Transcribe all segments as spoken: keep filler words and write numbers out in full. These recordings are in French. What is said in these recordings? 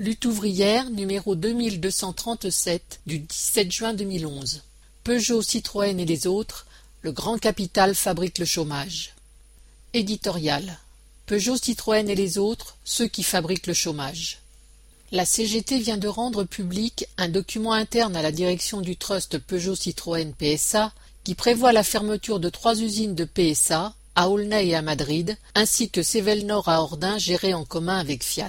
Lutte ouvrière numéro deux mille deux cent trente-sept du dix-sept juin deux mille onze. Peugeot, Citroën et les autres, le grand capital fabrique le chômage. Éditorial. Peugeot, Citroën et les autres, ceux qui fabriquent le chômage. La C G T vient de rendre public un document interne à la direction du trust Peugeot Citroën P S A qui prévoit la fermeture de trois usines de P S A, à Aulnay et à Madrid, ainsi que Sevelnor à Ordin gérées en commun avec Fiat.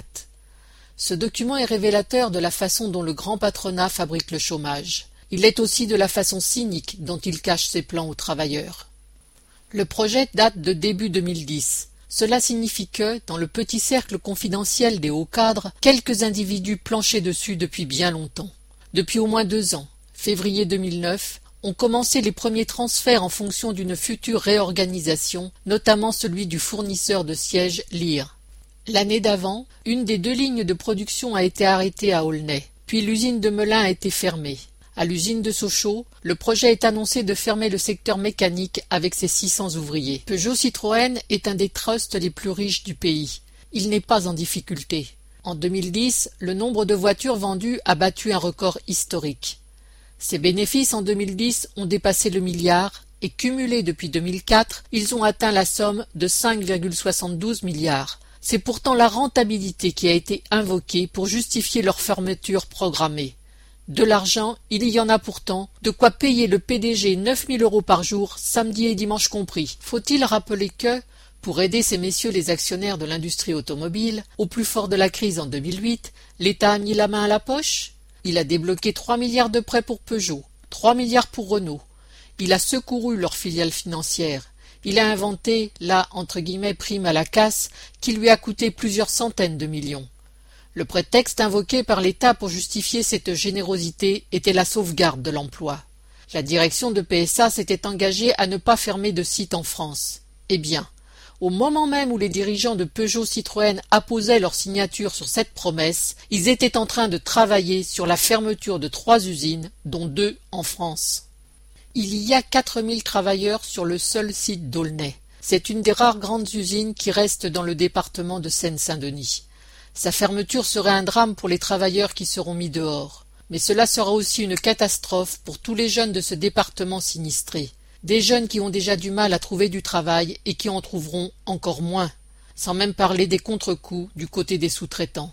Ce document est révélateur de la façon dont le grand patronat fabrique le chômage. Il est aussi de la façon cynique dont il cache ses plans aux travailleurs. Le projet date de début deux mille dix. Cela signifie que, dans le petit cercle confidentiel des hauts cadres, quelques individus planchaient dessus depuis bien longtemps. Depuis au moins deux ans, février deux mille neuf, ont commencé les premiers transferts en fonction d'une future réorganisation, notamment celui du fournisseur de sièges Lear. L'année d'avant, une des deux lignes de production a été arrêtée à Aulnay, puis l'usine de Melun a été fermée. À l'usine de Sochaux, le projet est annoncé de fermer le secteur mécanique avec ses six cents ouvriers. Peugeot Citroën est un des trusts les plus riches du pays. Il n'est pas en difficulté. En deux mille dix, le nombre de voitures vendues a battu un record historique. Ses bénéfices en deux mille dix ont dépassé le milliard et cumulés depuis deux mille quatre, ils ont atteint la somme de cinq virgule soixante-douze milliards. C'est pourtant la rentabilité qui a été invoquée pour justifier leur fermeture programmée. De l'argent, il y en a pourtant, de quoi payer le P D G neuf mille euros par jour, samedi et dimanche compris. Faut-il rappeler que, pour aider ces messieurs les actionnaires de l'industrie automobile, au plus fort de la crise en deux mille huit, l'État a mis la main à la poche? Il a débloqué trois milliards de prêts pour Peugeot, trois milliards pour Renault. Il a secouru leurs filiales financières. Il a inventé la entre guillemets prime à la casse qui lui a coûté plusieurs centaines de millions. Le prétexte invoqué par l'État pour justifier cette générosité était la sauvegarde de l'emploi. La direction de P S A s'était engagée à ne pas fermer de site en France. Eh bien, au moment même où les dirigeants de Peugeot Citroën apposaient leur signature sur cette promesse, ils étaient en train de travailler sur la fermeture de trois usines, dont deux en France. Il y a quatre mille travailleurs sur le seul site d'Aulnay. C'est une des rares grandes usines qui reste dans le département de Seine-Saint-Denis. Sa fermeture serait un drame pour les travailleurs qui seront mis dehors. Mais cela sera aussi une catastrophe pour tous les jeunes de ce département sinistré. Des jeunes qui ont déjà du mal à trouver du travail et qui en trouveront encore moins, sans même parler des contre-coups du côté des sous-traitants.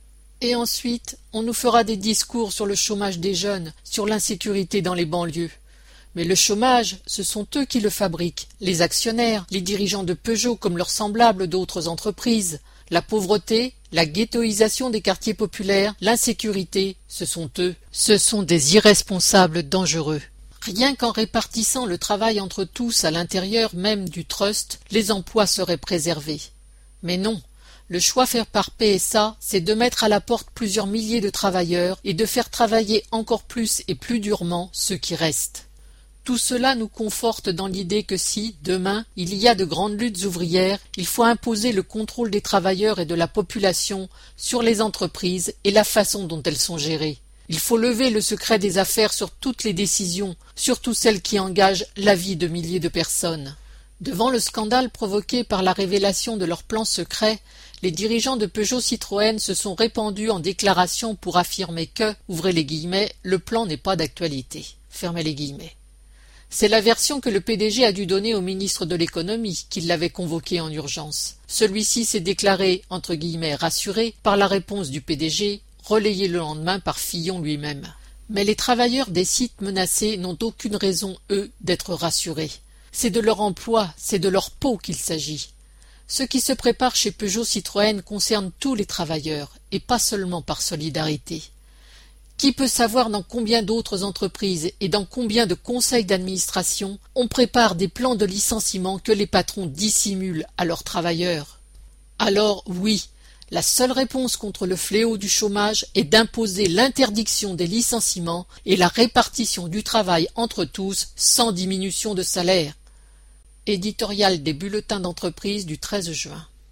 Et ensuite, on nous fera des discours sur le chômage des jeunes, sur l'insécurité dans les banlieues. Mais le chômage, ce sont eux qui le fabriquent, les actionnaires, les dirigeants de Peugeot comme leurs semblables d'autres entreprises. La pauvreté, la ghettoisation des quartiers populaires, l'insécurité, ce sont eux. Ce sont des irresponsables dangereux. Rien qu'en répartissant le travail entre tous à l'intérieur même du trust, les emplois seraient préservés. Mais non, le choix fait par P S A, c'est de mettre à la porte plusieurs milliers de travailleurs et de faire travailler encore plus et plus durement ceux qui restent. Tout cela nous conforte dans l'idée que si, demain, il y a de grandes luttes ouvrières, il faut imposer le contrôle des travailleurs et de la population sur les entreprises et la façon dont elles sont gérées. Il faut lever le secret des affaires sur toutes les décisions, surtout celles qui engagent la vie de milliers de personnes. Devant le scandale provoqué par la révélation de leurs plans secrets, les dirigeants de Peugeot Citroën se sont répandus en déclarations pour affirmer que, ouvrez les guillemets, le plan n'est pas d'actualité. Fermez les guillemets. C'est la version que le P D G a dû donner au ministre de l'économie, qui l'avait convoqué en urgence. Celui-ci s'est déclaré, entre guillemets, rassuré par la réponse du P D G, relayée le lendemain par Fillon lui-même. Mais les travailleurs des sites menacés n'ont aucune raison, eux, d'être rassurés. C'est de leur emploi, c'est de leur peau qu'il s'agit. Ce qui se prépare chez Peugeot Citroën concerne tous les travailleurs, et pas seulement par solidarité. Qui peut savoir dans combien d'autres entreprises et dans combien de conseils d'administration on prépare des plans de licenciement que les patrons dissimulent à leurs travailleurs? Alors oui, la seule réponse contre le fléau du chômage est d'imposer l'interdiction des licenciements et la répartition du travail entre tous sans diminution de salaire. Éditorial des bulletins d'entreprise du treize juin.